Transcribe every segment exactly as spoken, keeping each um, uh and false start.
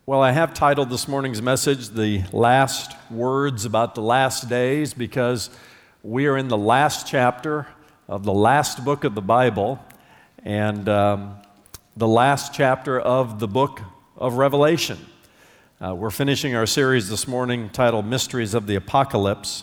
Well, I have titled this morning's message, The Last Words About the Last Days, because we are in the last chapter of the last book of the Bible and um, the last chapter of the book of Revelation. Uh, we're finishing our series this morning titled Mysteries of the Apocalypse.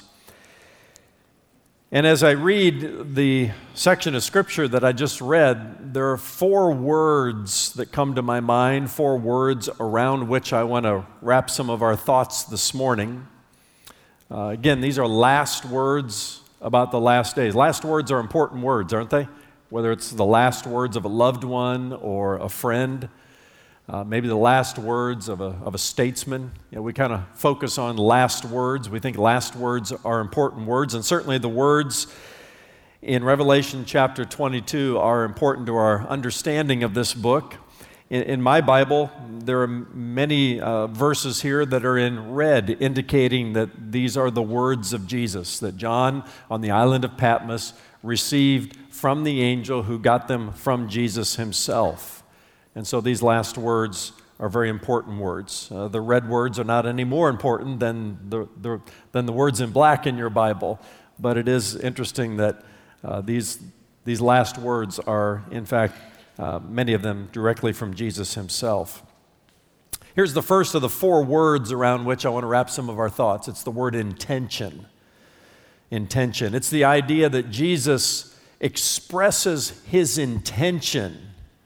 And as I read the section of Scripture that I just read, there are four words that come to my mind, four words around which I want to wrap some of our thoughts this morning. Uh, again, these are last words about the last days. Last words are important words, aren't they? Whether it's the last words of a loved one or a friend, uh, maybe the last words of a, of a statesman. You know, we kind of focus on last words. We think last words are important words, and certainly the words in Revelation chapter twenty-two are important to our understanding of this book. In, in my Bible, there are many uh, verses here that are in red, indicating that these are the words of Jesus, that John on the island of Patmos received from the angel who got them from Jesus himself. And so these last words are very important words. Uh, the red words are not any more important than the, the, than the words in black in your Bible, but it is interesting that uh, these, these last words are, in fact, uh, many of them directly from Jesus himself. Here's the first of the four words around which I want to wrap some of our thoughts. It's the word intention. Intention. It's the idea that Jesus expresses his intention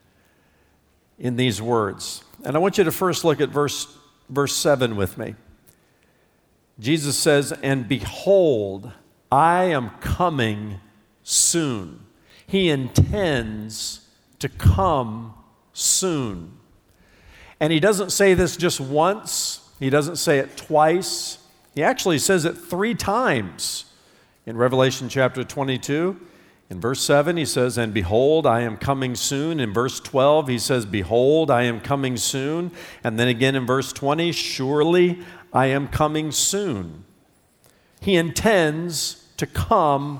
in these words. And I want you to first look at verse, verse seven with me. Jesus says, "And behold, I am coming soon." He intends to come soon. And he doesn't say this just once. He doesn't say it twice. He actually says it three times in Revelation chapter twenty-two. In verse seven, he says, "And behold, I am coming soon." In verse twelve, he says, "Behold, I am coming soon." And then again in verse twenty, "Surely I am coming soon." He intends to come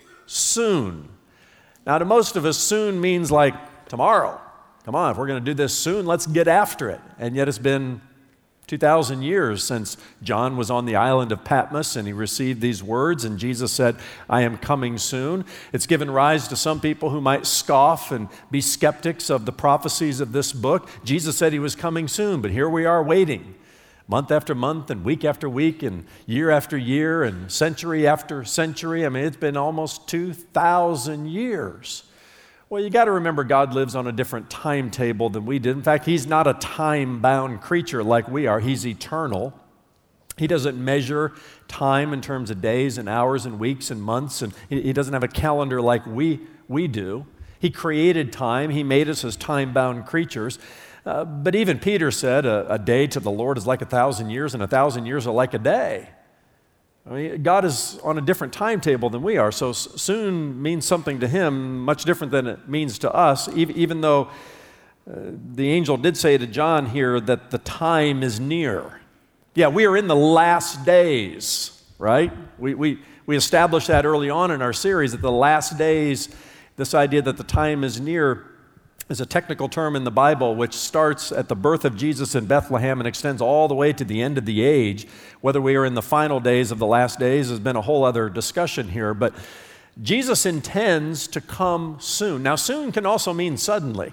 soon. Now, to most of us, soon means like tomorrow. Come on, if we're going to do this soon, let's get after it. And yet it's been two thousand years since John was on the island of Patmos and he received these words, and Jesus said, "I am coming soon." It's given rise to some people who might scoff and be skeptics of the prophecies of this book. Jesus said he was coming soon, but here we are waiting month after month and week after week and year after year and century after century. I mean, it's been almost two thousand years. Well, you got to remember God lives on a different timetable than we did. In fact, he's not a time-bound creature like we are. He's eternal. He doesn't measure time in terms of days and hours and weeks and months, and he doesn't have a calendar like we, we do. He created time. He made us as time-bound creatures. Uh, but even Peter said, a, a day to the Lord is like a thousand years, and a thousand years are like a day. I mean, God is on a different timetable than we are, so soon means something to him much different than it means to us, even though uh, the angel did say to John here that the time is near. Yeah, we are in the last days, right? We, we, we established that early on in our series, that the last days, this idea that the time is near, is a technical term in the Bible which starts at the birth of Jesus in Bethlehem and extends all the way to the end of the age. Whether we are in the final days of the last days has been a whole other discussion here, but Jesus intends to come soon. Now, soon can also mean suddenly.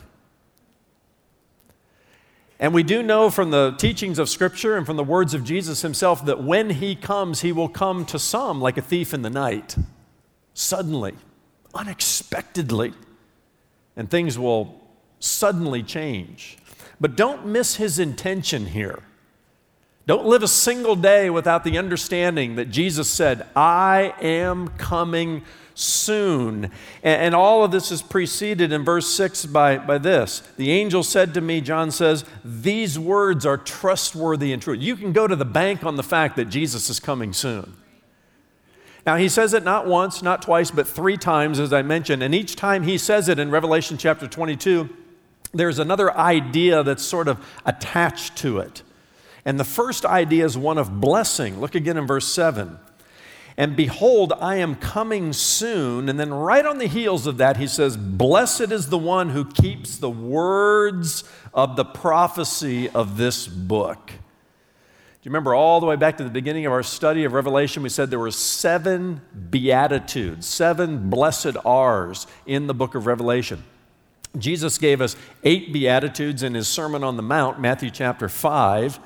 And we do know from the teachings of Scripture and from the words of Jesus himself that when he comes, he will come to some like a thief in the night, suddenly, unexpectedly, and things will suddenly change. But don't miss his intention here. Don't live a single day without the understanding that Jesus said, "I am coming soon." And, and all of this is preceded in verse six by, by this. "The angel said to me," John says, "these words are trustworthy and true." You can go to the bank on the fact that Jesus is coming soon. Now, he says it not once, not twice, but three times, as I mentioned. And each time he says it in Revelation chapter twenty-two, there's another idea that's sort of attached to it. And the first idea is one of blessing. Look again in verse seven. And behold, I am coming soon. And then right on the heels of that, he says, blessed is the one who keeps the words of the prophecy of this book. Do you remember all the way back to the beginning of our study of Revelation, we said there were seven beatitudes, seven blessed R's in the book of Revelation. Jesus gave us eight beatitudes in his Sermon on the Mount, Matthew chapter five.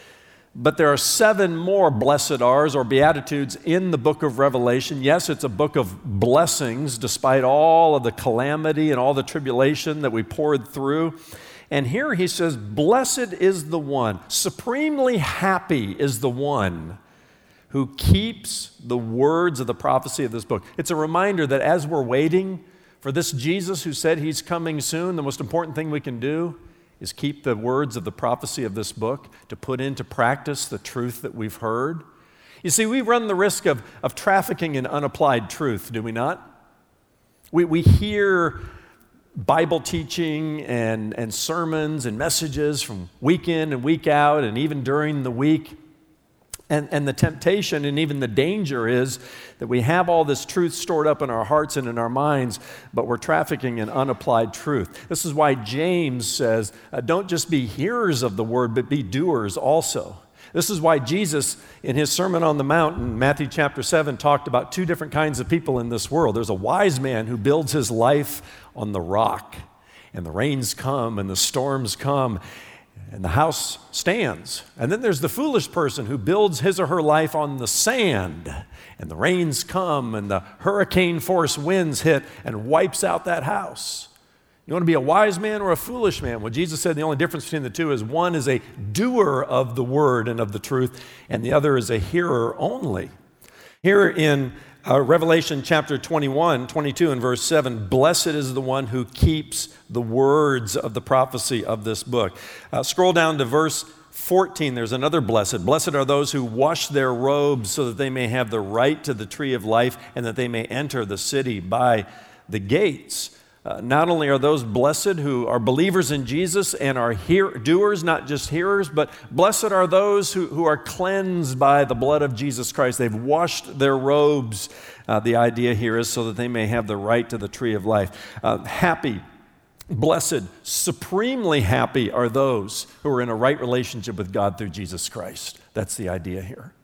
But there are seven more blessed R's or beatitudes in the book of Revelation. Yes, it's a book of blessings despite all of the calamity and all the tribulation that we poured through. And here he says, blessed is the one, supremely happy is the one who keeps the words of the prophecy of this book. It's a reminder that as we're waiting for this Jesus who said he's coming soon, the most important thing we can do is keep the words of the prophecy of this book, to put into practice the truth that we've heard. You see, we run the risk of, of trafficking in unapplied truth, do we not? We, we hear Bible teaching and, and sermons and messages from week in and week out and even during the week. And, and the temptation and even the danger is that we have all this truth stored up in our hearts and in our minds, but we're trafficking in unapplied truth. This is why James says, uh, don't just be hearers of the word, but be doers also. This is why Jesus, in his Sermon on the Mount in Matthew chapter seven, talked about two different kinds of people in this world. There's a wise man who builds his life on the rock, and the rains come and the storms come, and the house stands. And then there's the foolish person who builds his or her life on the sand, and the rains come and the hurricane force winds hit and wipes out that house. You want to be a wise man or a foolish man? Well, Jesus said the only difference between the two is one is a doer of the word and of the truth, and the other is a hearer only. Here in uh, Revelation chapter twenty-one, twenty-two and verse seven, blessed is the one who keeps the words of the prophecy of this book. Uh, scroll down to verse fourteen, there's another blessed. Blessed are those who wash their robes so that they may have the right to the tree of life and that they may enter the city by the gates. Uh, not only are those blessed who are believers in Jesus and are hear- doers, not just hearers, but blessed are those who, who are cleansed by the blood of Jesus Christ. They've washed their robes. Uh, the idea here is so that they may have the right to the tree of life. Uh, happy, blessed, supremely happy are those who are in a right relationship with God through Jesus Christ. That's the idea here.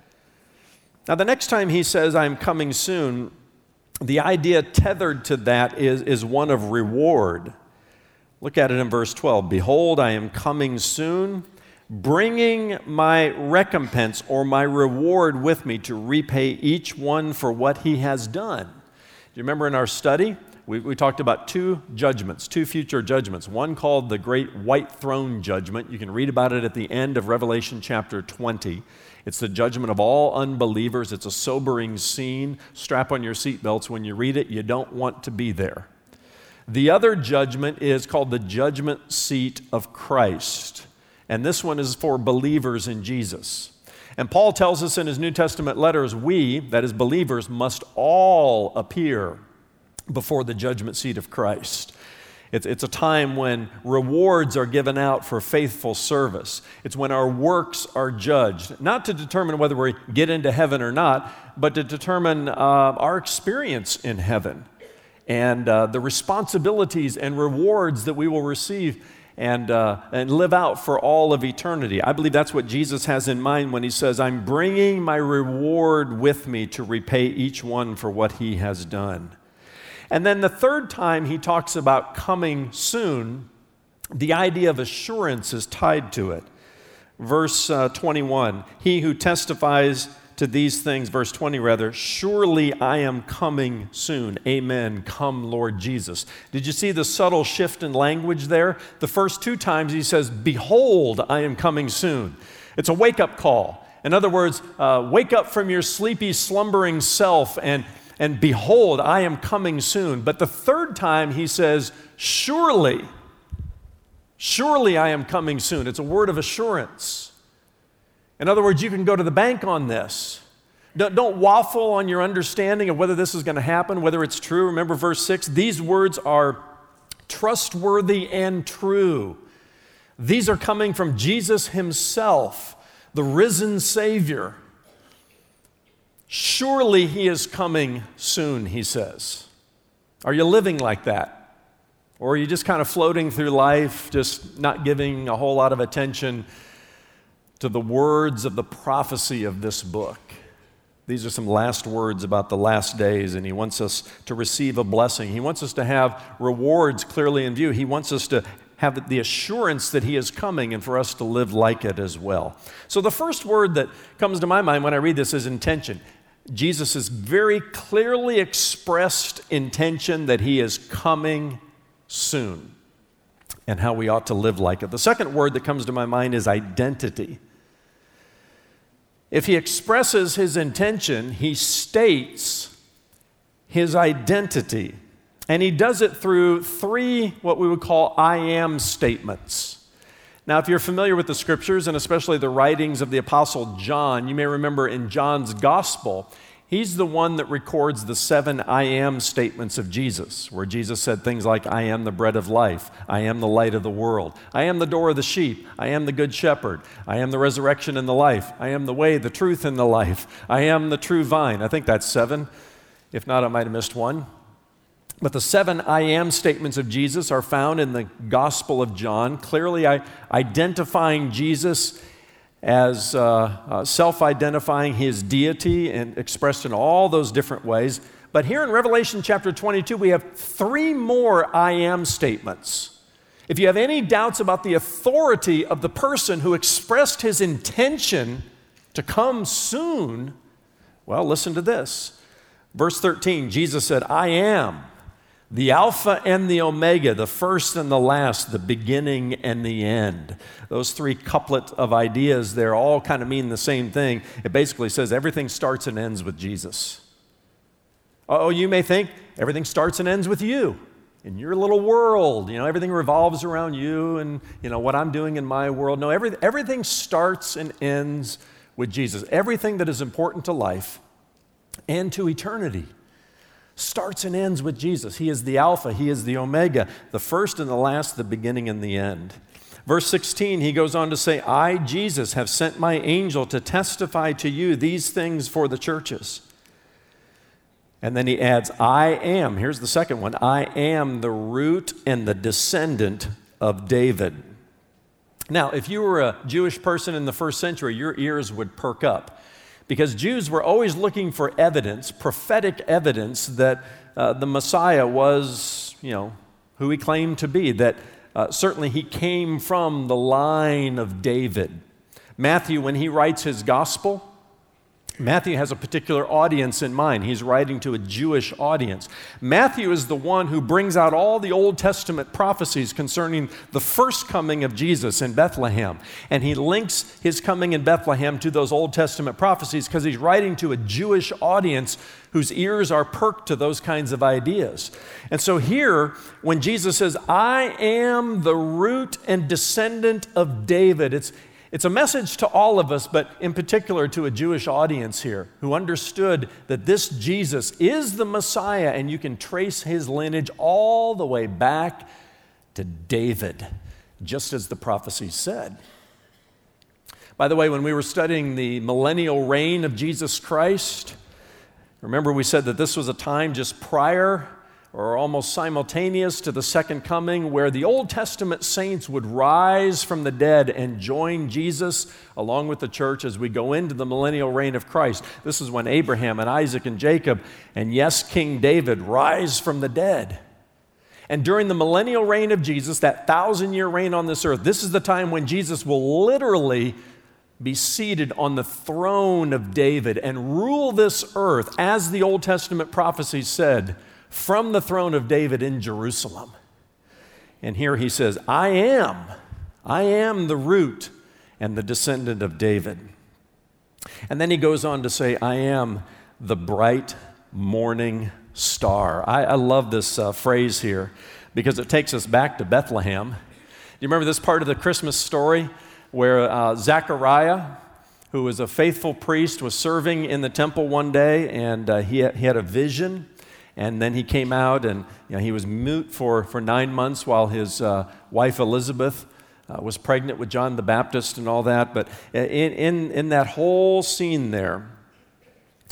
Now, the next time he says, I'm coming soon, the idea tethered to that is, is one of reward. Look at it in verse twelve. Behold, I am coming soon, bringing my recompense or my reward with me to repay each one for what he has done. Do you remember in our study, we, we talked about two judgments, two future judgments. One called the Great White Throne Judgment. You can read about it at the end of Revelation chapter twenty. It's the judgment of all unbelievers. It's a sobering scene. Strap on your seatbelts when you read it. You don't want to be there. The other judgment is called the judgment seat of Christ. And this one is for believers in Jesus. And Paul tells us in his New Testament letters, we, that is believers, must all appear before the judgment seat of Christ. It's, it's a time when rewards are given out for faithful service. It's when our works are judged, not to determine whether we get into heaven or not, but to determine uh, our experience in heaven and uh, the responsibilities and rewards that we will receive and, uh, and live out for all of eternity. I believe that's what Jesus has in mind when he says, I'm bringing my reward with me to repay each one for what he has done. And then the third time he talks about coming soon, the idea of assurance is tied to it. Verse uh, twenty-one, he who testifies to these things, verse twenty rather, surely I am coming soon. Amen. Come, Lord Jesus. Did you see the subtle shift in language there? The first two times he says, behold, I am coming soon. It's a wake-up call. In other words, uh, wake up from your sleepy, slumbering self and And behold, I am coming soon. But the third time he says, surely, surely I am coming soon. It's a word of assurance. In other words, you can go to the bank on this. Don't, don't waffle on your understanding of whether this is going to happen, whether it's true. Remember verse six, these words are trustworthy and true. These are coming from Jesus himself, the risen Savior. Surely he is coming soon, he says. Are you living like that? Or are you just kind of floating through life, just not giving a whole lot of attention to the words of the prophecy of this book? These are some last words about the last days, and he wants us to receive a blessing. He wants us to have rewards clearly in view. He wants us to have the assurance that he is coming and for us to live like it as well. So the first word that comes to my mind when I read this is intention. Jesus' very clearly expressed intention that he is coming soon and how we ought to live like it. The second word that comes to my mind is identity. If he expresses his intention, he states his identity. And he does it through three, what we would call I am statements. Now, if you're familiar with the scriptures, and especially the writings of the Apostle John, you may remember in John's gospel, he's the one that records the seven I am statements of Jesus, where Jesus said things like, I am the bread of life, I am the light of the world, I am the door of the sheep, I am the good shepherd, I am the resurrection and the life, I am the way, the truth, and the life, I am the true vine. I think that's seven. If not, I might have missed one. But the seven I am statements of Jesus are found in the Gospel of John, clearly identifying Jesus as uh, uh, self-identifying his deity and expressed in all those different ways. But here in Revelation chapter twenty-two, we have three more I am statements. If you have any doubts about the authority of the person who expressed his intention to come soon, well, listen to this. Verse thirteen, Jesus said, I am the Alpha and the Omega, the first and the last, the beginning and the end. Those three couplet of ideas there all kind of mean the same thing. It basically says everything starts and ends with Jesus. Oh, you may think everything starts and ends with you in your little world. You know, everything revolves around you and, you know, what I'm doing in my world. No, every, everything starts and ends with Jesus. Everything that is important to life and to eternity starts and ends with Jesus. He is the Alpha, he is the Omega, the first and the last, the beginning and the end. Verse sixteen, he goes on to say, I, Jesus, have sent my angel to testify to you these things for the churches. And then he adds, I am, here's the second one, I am the root and the descendant of David. Now, if you were a Jewish person in the first century, your ears would perk up, because Jews were always looking for evidence, prophetic evidence, that uh, the Messiah was, you know, who he claimed to be, that uh, certainly he came from the line of David. Matthew, when he writes his gospel, Matthew has a particular audience in mind. He's writing to a Jewish audience. Matthew is the one who brings out all the Old Testament prophecies concerning the first coming of Jesus in Bethlehem. And he links his coming in Bethlehem to those Old Testament prophecies because he's writing to a Jewish audience whose ears are perked to those kinds of ideas. And so here, when Jesus says, I am the root and descendant of David, it's It's a message to all of us, but in particular to a Jewish audience here who understood that this Jesus is the Messiah, and you can trace his lineage all the way back to David, just as the prophecy said. By the way, when we were studying the millennial reign of Jesus Christ, remember we said that this was a time just prior or almost simultaneous to the second coming, where the Old Testament saints would rise from the dead and join Jesus along with the church as we go into the millennial reign of Christ. This is when Abraham and Isaac and Jacob and, yes, King David rise from the dead. And during the millennial reign of Jesus, that thousand-year reign on this earth, this is the time when Jesus will literally be seated on the throne of David and rule this earth, as the Old Testament prophecies said, from the throne of David in Jerusalem. And here he says, I am, I am the root and the descendant of David. And then he goes on to say, I am the bright morning star. I, I love this uh, phrase here because it takes us back to Bethlehem. Do you remember this part of the Christmas story where uh, Zechariah, who was a faithful priest, was serving in the temple one day, and uh, he, had, he had a vision. And then he came out, and you know, he was mute for, for nine months while his uh, wife Elizabeth uh, was pregnant with John the Baptist and all that. But in, in, in that whole scene there,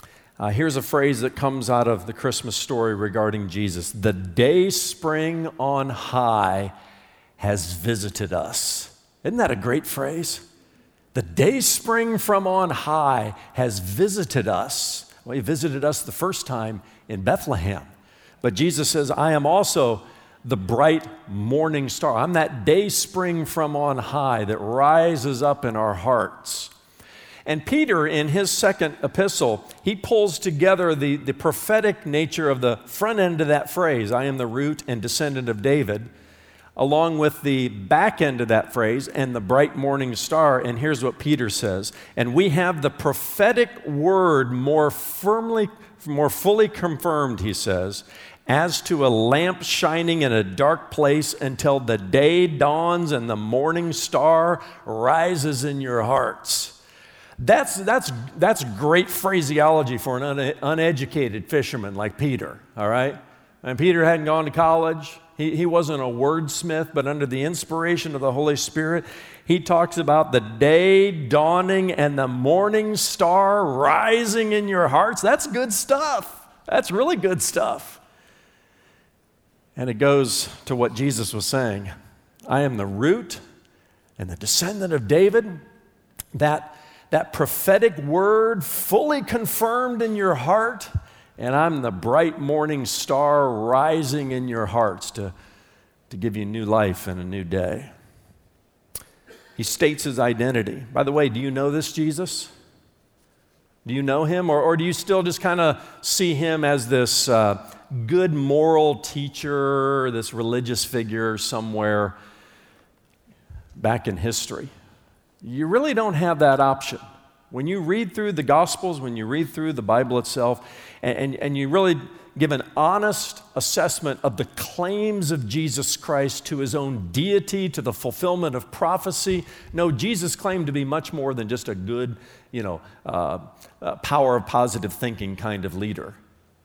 Uh, here's a phrase that comes out of the Christmas story regarding Jesus. The day spring on high has visited us. Isn't that a great phrase? The day spring from on high has visited us. Well, he visited us the first time in Bethlehem. But Jesus says, I am also the bright morning star. I'm that day spring from on high that rises up in our hearts. And Peter, in his second epistle, he pulls together the, the prophetic nature of the front end of that phrase, I am the root and descendant of David, along with the back end of that phrase and the bright morning star. And here's what Peter says, and we have the prophetic word more firmly, more fully confirmed, he says, as to a lamp shining in a dark place until the day dawns and the morning star rises in your hearts. That's, that's, that's great phraseology for an un- uneducated fisherman like Peter, all right? And Peter hadn't gone to college. He, he wasn't a wordsmith, but under the inspiration of the Holy Spirit, he talks about the day dawning and the morning star rising in your hearts. That's good stuff. That's really good stuff. And it goes to what Jesus was saying. I am the root and the descendant of David. That, that prophetic word fully confirmed in your heart. And I'm the bright morning star rising in your hearts to, to give you new life and a new day. He states his identity. By the way, do you know this Jesus? Do you know him? Or, or do you still just kind of see him as this uh, good moral teacher, this religious figure somewhere back in history? You really don't have that option. When you read through the Gospels, when you read through the Bible itself, and, and, and you really give an honest assessment of the claims of Jesus Christ to his own deity, to the fulfillment of prophecy, no, Jesus claimed to be much more than just a good, you know, uh, uh, power of positive thinking kind of leader.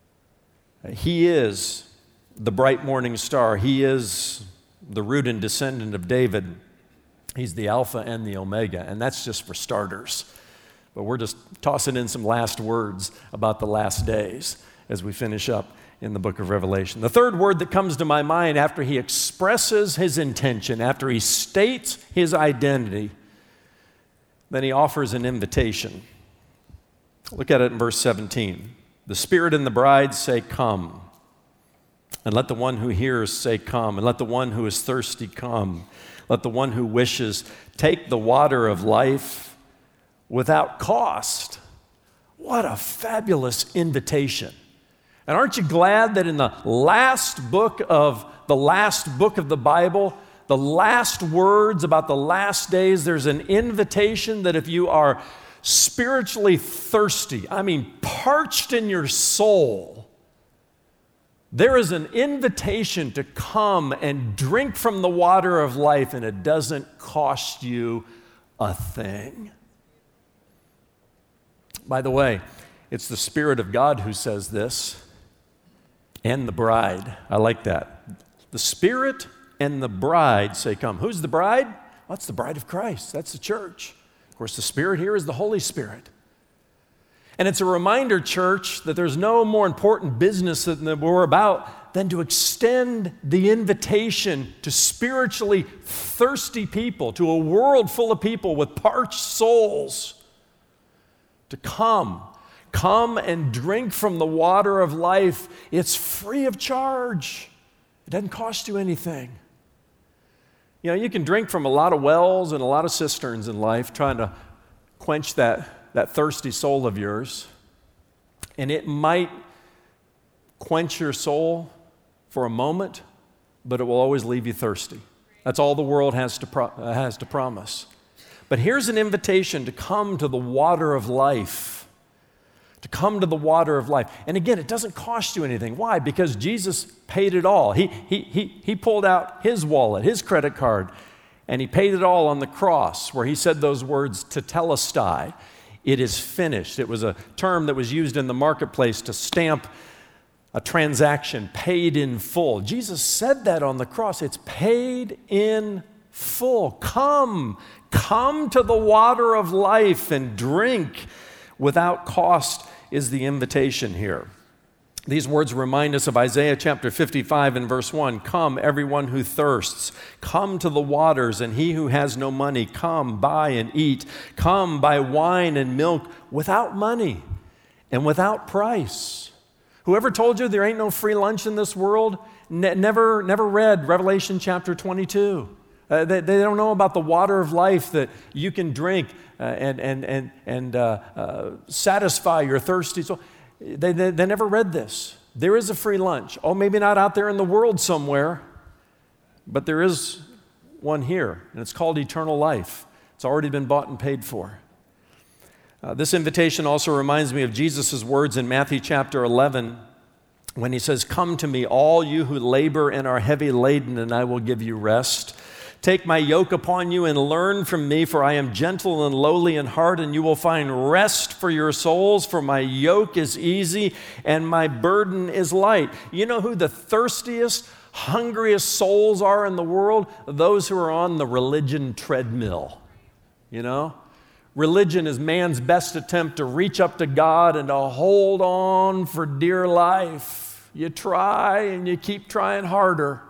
He is the bright morning star. He is the root and descendant of David. He's the Alpha and the Omega, and that's just for starters. But we're just tossing in some last words about the last days as we finish up in the book of Revelation. The third word that comes to my mind after he expresses his intention, after he states his identity, then he offers an invitation. Look at it in verse seventeen. The Spirit and the bride say, come. And let the one who hears say, come. And let the one who is thirsty come. Let the one who wishes take the water of life without cost. What a fabulous invitation. And aren't you glad that in the last book of the last book of the Bible, the last words about the last days, there's an invitation that if you are spiritually thirsty, I mean parched in your soul, there is an invitation to come and drink from the water of life, and it doesn't cost you a thing. By the way, it's the Spirit of God who says this, and the bride. I like that. The Spirit and the bride say, come. Who's the bride? Well, that's the bride of Christ. That's the church. Of course, the Spirit here is the Holy Spirit. And it's a reminder, church, that there's no more important business that we're about than to extend the invitation to spiritually thirsty people, to a world full of people with parched souls, to come. Come and drink from the water of life. It's free of charge. It doesn't cost you anything. You know, you can drink from a lot of wells and a lot of cisterns in life trying to quench that, that thirsty soul of yours. And it might quench your soul for a moment, but it will always leave you thirsty. That's all the world has to, pro- uh, has to promise. But here's an invitation to come to the water of life. To come to the water of life. And again, it doesn't cost you anything. Why? Because Jesus paid it all. He, he, he, he pulled out his wallet, his credit card, and he paid it all on the cross where he said those words, tetelestai, it is finished. It was a term that was used in the marketplace to stamp a transaction, paid in full. Jesus said that on the cross. It's paid in full. Come, come to the water of life and drink without cost is the invitation here. These words remind us of Isaiah chapter fifty-five and verse one. Come, everyone who thirsts. Come to the waters, and he who has no money, come, buy and eat. Come, buy wine and milk without money and without price. Whoever told you there ain't no free lunch in this world, ne- never, never read Revelation chapter twenty-two. Uh, they, they don't know about the water of life that you can drink uh, and, and, and, and uh, uh, satisfy your thirsty soul. They, they, they never read this. There is a free lunch. Oh, maybe not out there in the world somewhere, but there is one here, and it's called eternal life. It's already been bought and paid for. Uh, this invitation also reminds me of Jesus' words in Matthew chapter eleven when he says, "Come to me, all you who labor and are heavy laden, and I will give you rest. Take my yoke upon you and learn from me, for I am gentle and lowly in heart, and you will find rest for your souls, for my yoke is easy and my burden is light." You know who the thirstiest, hungriest souls are in the world? Those who are on the religion treadmill. You know? Religion is man's best attempt to reach up to God and to hold on for dear life. You try and you keep trying harder.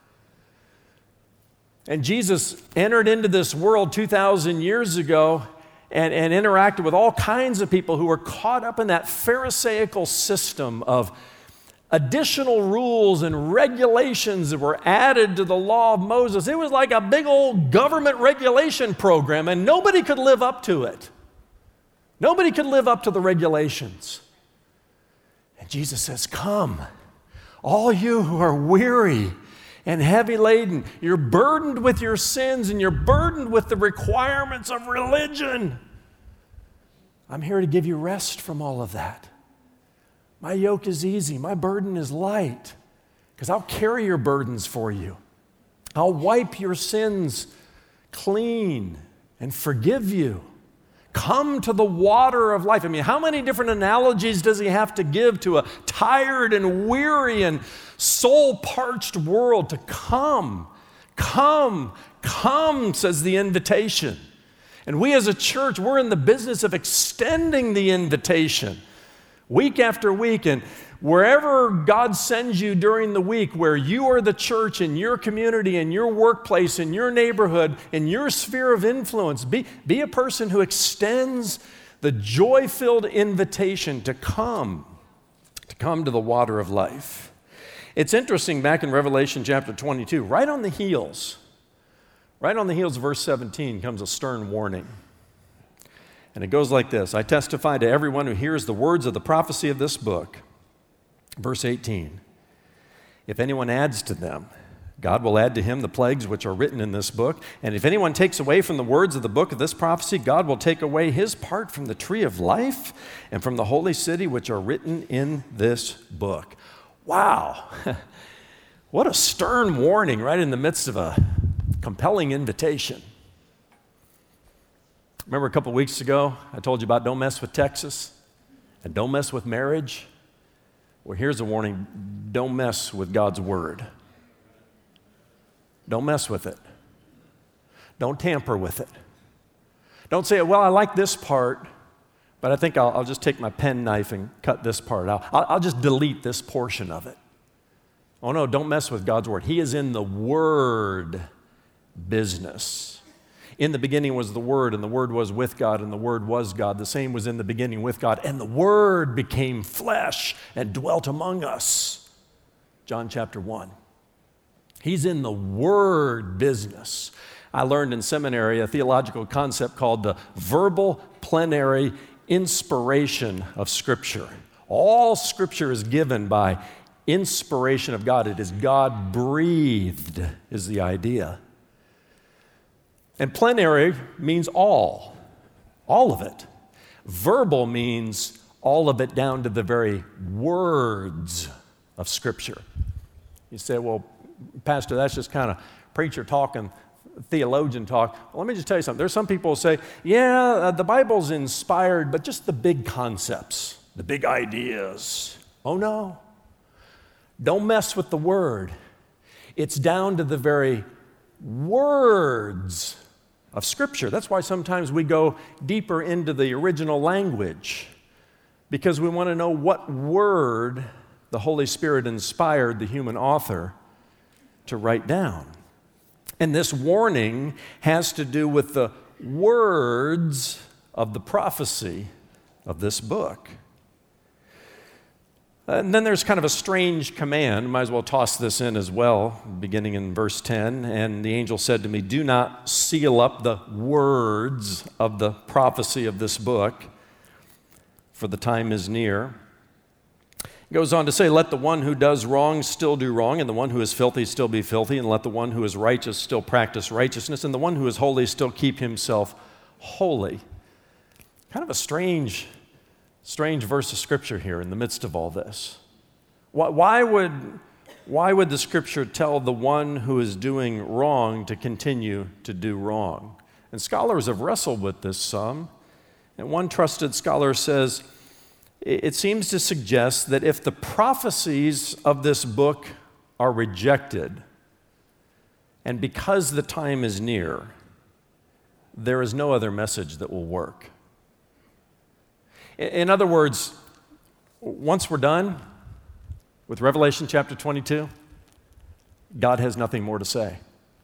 And Jesus entered into this world two thousand years ago and, and interacted with all kinds of people who were caught up in that Pharisaical system of additional rules and regulations that were added to the law of Moses. It was like a big old government regulation program, and nobody could live up to it. Nobody could live up to the regulations. And Jesus says, "Come, all you who are weary and heavy laden, you're burdened with your sins and you're burdened with the requirements of religion. I'm here to give you rest from all of that. My yoke is easy, my burden is light, because I'll carry your burdens for you. I'll wipe your sins clean and forgive you. Come to the water of life." I mean, how many different analogies does he have to give to a tired and weary and soul-parched world to come? Come, come, says the invitation. And we as a church, we're in the business of extending the invitation week after week. And wherever God sends you during the week, where you are the church in your community, in your workplace, in your neighborhood, in your sphere of influence, be, be a person who extends the joy-filled invitation to come, to come to the water of life. It's interesting, back in Revelation chapter twenty-two, right on the heels, right on the heels of verse seventeen comes a stern warning. And it goes like this: "I testify to everyone who hears the words of the prophecy of this book." Verse eighteen, "If anyone adds to them, God will add to him the plagues which are written in this book. And if anyone takes away from the words of the book of this prophecy, God will take away his part from the tree of life and from the holy city which are written in this book." Wow. What a stern warning right in the midst of a compelling invitation. Remember a couple weeks ago, I told you about don't mess with Texas and don't mess with marriage? Well, here's a warning: don't mess with God's word. Don't mess with it. Don't tamper with it. Don't say, "Well, I like this part, but I think I'll, I'll just take my pen knife and cut this part out. I'll, I'll just delete this portion of it." Oh no, don't mess with God's word. He is in the word business. In the beginning was the Word, and the Word was with God, and the Word was God. The same was in the beginning with God, and the Word became flesh and dwelt among us. John chapter one. He's in the Word business. I learned in seminary a theological concept called the verbal plenary inspiration of Scripture. All Scripture is given by inspiration of God. It is God-breathed, is the idea. And plenary means all, all of it. Verbal means all of it down to the very words of Scripture. You say, "Well, Pastor, that's just kind of preacher talk and theologian talk." Well, let me just tell you something. There's some people who say, "Yeah, uh, the Bible's inspired, but just the big concepts, the big ideas." Oh no. Don't mess with the Word. It's down to the very words of Scripture. That's why sometimes we go deeper into the original language. because we want to know what word the Holy Spirit inspired the human author to write down. And this warning has to do with the words of the prophecy of this book. And then there's kind of a strange command. Might as well toss this in as well, beginning in verse ten. And the angel said to me, "Do not seal up the words of the prophecy of this book, for the time is near." It goes on to say, "Let the one who does wrong still do wrong, and the one who is filthy still be filthy, and let the one who is righteous still practice righteousness, and the one who is holy still keep himself holy." Kind of a strange Strange verse of Scripture here in the midst of all this. Why, why, would, why would the Scripture tell the one who is doing wrong to continue to do wrong? And scholars have wrestled with this some. And one trusted scholar says, it seems to suggest that if the prophecies of this book are rejected, and because the time is near, there is no other message that will work. In other words, once we're done with Revelation chapter twenty-two, God has nothing more to say.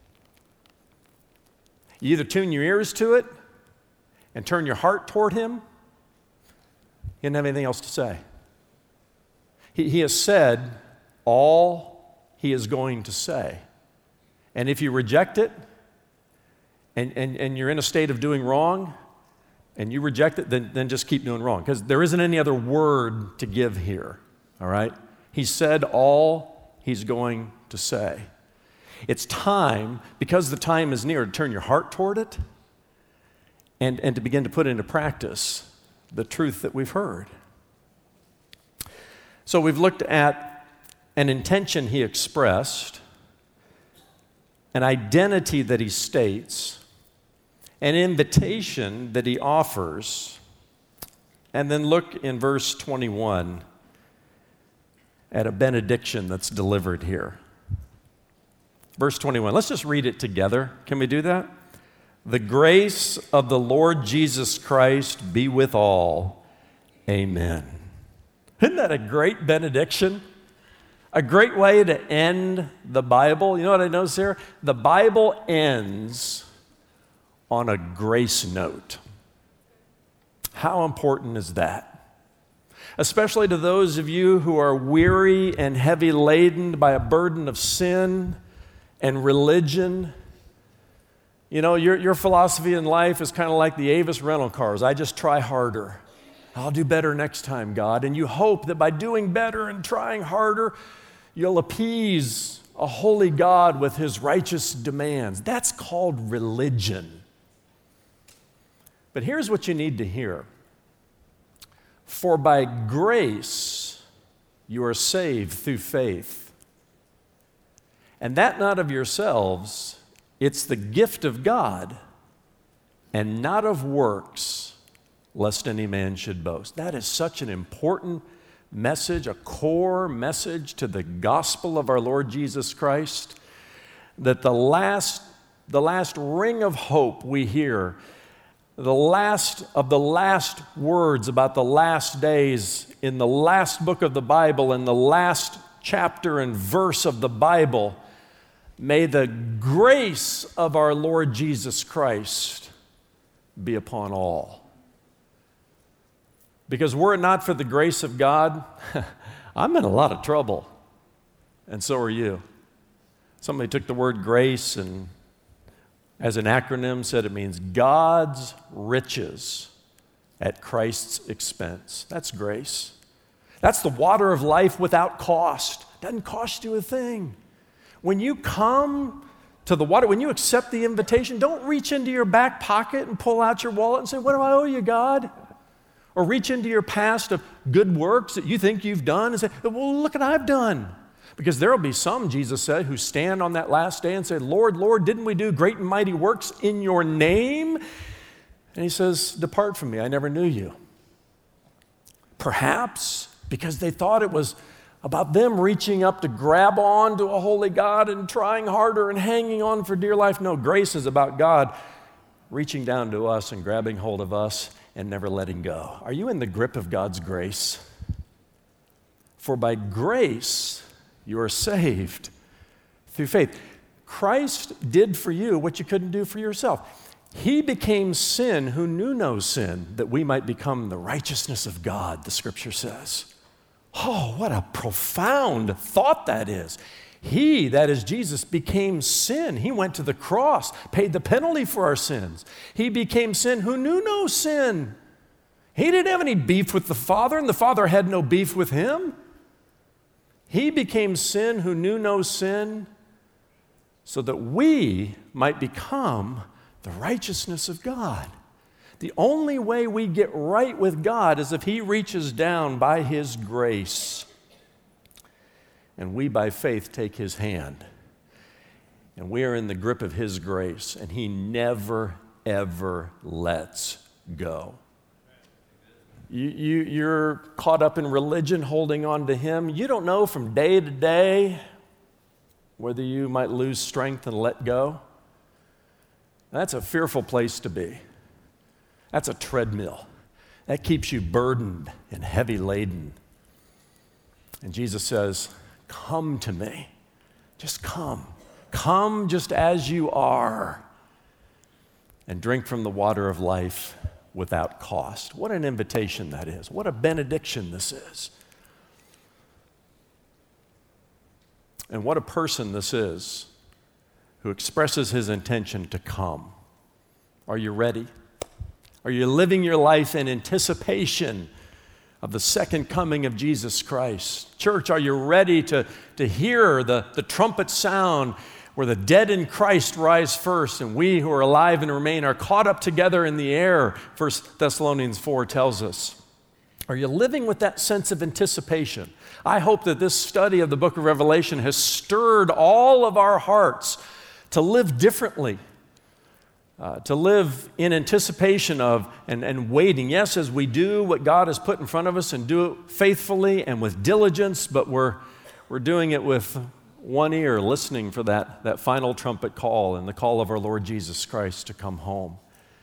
You either tune your ears to it and turn your heart toward Him, He doesn't have anything else to say. He, he has said all He is going to say. And if you reject it and, and, and you're in a state of doing wrong, and you reject it, then, then just keep doing wrong, because there isn't any other word to give here, all right? He said all He's going to say. It's time, because the time is near, to turn your heart toward it and, and to begin to put into practice the truth that we've heard. So we've looked at an intention He expressed, an identity that He states, an invitation that He offers, and then look in verse twenty-one at a benediction that's delivered here. Verse twenty-one, let's just read it together. Can we do that? "The grace of the Lord Jesus Christ be with all. Amen." Isn't that a great benediction? A great way to end the Bible. You know what I notice here? The Bible ends on a grace note. How important is that? Especially to those of you who are weary and heavy laden by a burden of sin and religion. You know, your, your philosophy in life is kind of like the Avis rental cars. I just try harder. I'll do better next time, God. And you hope that by doing better and trying harder, you'll appease a holy God with His righteous demands. That's called religion. But here's what you need to hear. For by grace you are saved through faith. And that not of yourselves, it's the gift of God, and not of works, lest any man should boast. That is such an important message, a core message to the gospel of our Lord Jesus Christ, that the last, the last ring of hope we hear, the last of the last words about the last days in the last book of the Bible, in the last chapter and verse of the Bible, may the grace of our Lord Jesus Christ be upon all. Because were it not for the grace of God, I'm in a lot of trouble, and so are you. Somebody took the word grace and as an acronym said it means God's riches at Christ's expense. That's grace. That's the water of life without cost. Doesn't cost you a thing. When you come to the water, when you accept the invitation, don't reach into your back pocket and pull out your wallet and say, "What do I owe you, God?" Or reach into your past of good works that you think you've done and say, "Well, look what I've done." Because there will be some, Jesus said, who stand on that last day and say, "Lord, Lord, didn't we do great and mighty works in your name?" And He says, "Depart from me, I never knew you." Perhaps because they thought it was about them reaching up to grab on to a holy God and trying harder and hanging on for dear life. No, grace is about God reaching down to us and grabbing hold of us and never letting go. Are you in the grip of God's grace? For by grace you are saved through faith. Christ did for you what you couldn't do for yourself. He became sin who knew no sin, that we might become the righteousness of God, the scripture says. Oh, what a profound thought that is. He, that is Jesus, became sin. He went to the cross, paid the penalty for our sins. He became sin who knew no sin. He didn't have any beef with the Father, and the Father had no beef with him. He became sin who knew no sin, so that we might become the righteousness of God. The only way we get right with God is if He reaches down by His grace, and we by faith take His hand, and we are in the grip of His grace, and He never, ever lets go. You, you, you're caught up in religion, holding on to Him. You don't know from day to day whether you might lose strength and let go. That's a fearful place to be. That's a treadmill. That keeps you burdened and heavy laden. And Jesus says, come to me. Just come. Come just as you are, and drink from the water of life without cost. What an invitation that is. What a benediction this is. And what a person this is who expresses his intention to come. Are you ready? Are you living your life in anticipation of the second coming of Jesus Christ? Church, are you ready to, to hear the, the trumpet sound where the dead in Christ rise first, and we who are alive and remain are caught up together in the air, First Thessalonians four tells us? Are you living with that sense of anticipation? I hope that this study of the book of Revelation has stirred all of our hearts to live differently, uh, to live in anticipation of and, and waiting. Yes, as we do what God has put in front of us and do it faithfully and with diligence, but we're, we're doing it with one ear, listening for that, that final trumpet call and the call of our Lord Jesus Christ to come home.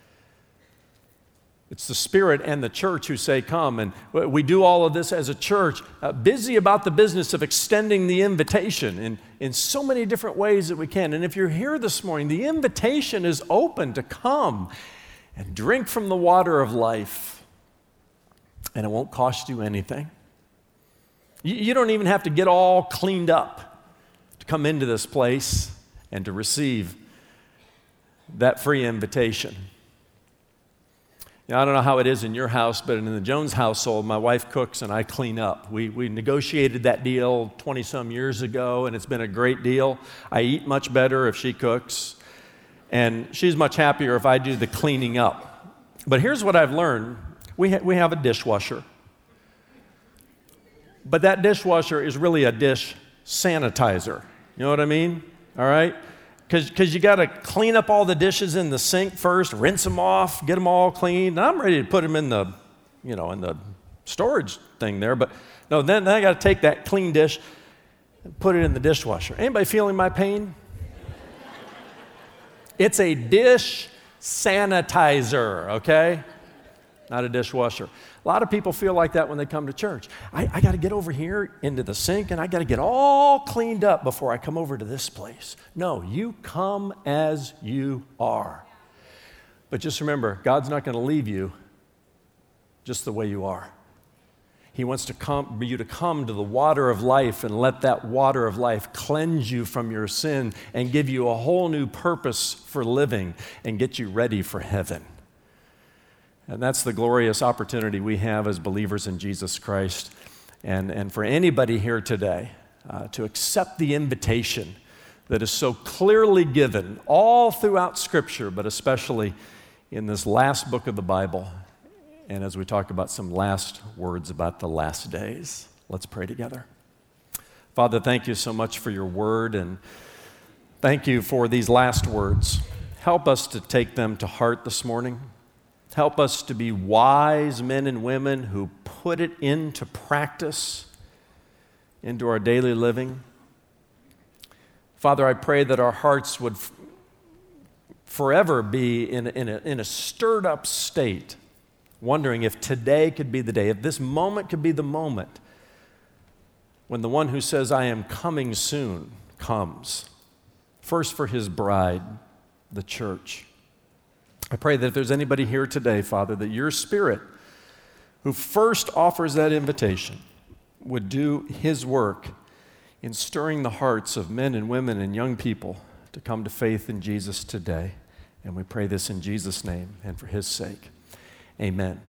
It's the Spirit and the church who say, come. And we do all of this as a church, uh, busy about the business of extending the invitation in, in so many different ways that we can. And if you're here this morning, the invitation is open to come and drink from the water of life. And it won't cost you anything. You, you don't even have to get all cleaned up to come into this place and to receive that free invitation. Now, I don't know how it is in your house, but in the Jones household, my wife cooks and I clean up. We, we negotiated that deal twenty-some years ago, and it's been a great deal. I eat much better if she cooks, and she's much happier if I do the cleaning up. But here's what I've learned. We, ha- we have a dishwasher. But that dishwasher is really a dish sanitizer. You know what I mean? All right? Because you got to clean up all the dishes in the sink first, rinse them off, get them all clean. And I'm ready to put them in the, you know, in the storage thing there. But no, then, then I got to take that clean dish and put it in the dishwasher. Anybody feeling my pain? It's a dish sanitizer, okay? Not a dishwasher. A lot of people feel like that when they come to church. I, I got to get over here into the sink, and I got to get all cleaned up before I come over to this place. No, you come as you are. But just remember, God's not going to leave you just the way you are. He wants to come, you to come to the water of life and let that water of life cleanse you from your sin and give you a whole new purpose for living and get you ready for heaven. And that's the glorious opportunity we have as believers in Jesus Christ. And, and for anybody here today uh, to accept the invitation that is so clearly given all throughout Scripture, but especially in this last book of the Bible, and as we talk about some last words about the last days. Let's pray together. Father, thank you so much for your word, and thank you for these last words. Help us to take them to heart this morning. Help us to be wise men and women who put it into practice, into our daily living. Father, I pray that our hearts would f- forever be in, in, a, in a stirred up state wondering if today could be the day, if this moment could be the moment when the one who says, I am coming soon, comes. First for his bride, the church. I pray that if there's anybody here today, Father, that your Spirit, who first offers that invitation, would do his work in stirring the hearts of men and women and young people to come to faith in Jesus today. And we pray this in Jesus' name and for his sake. Amen.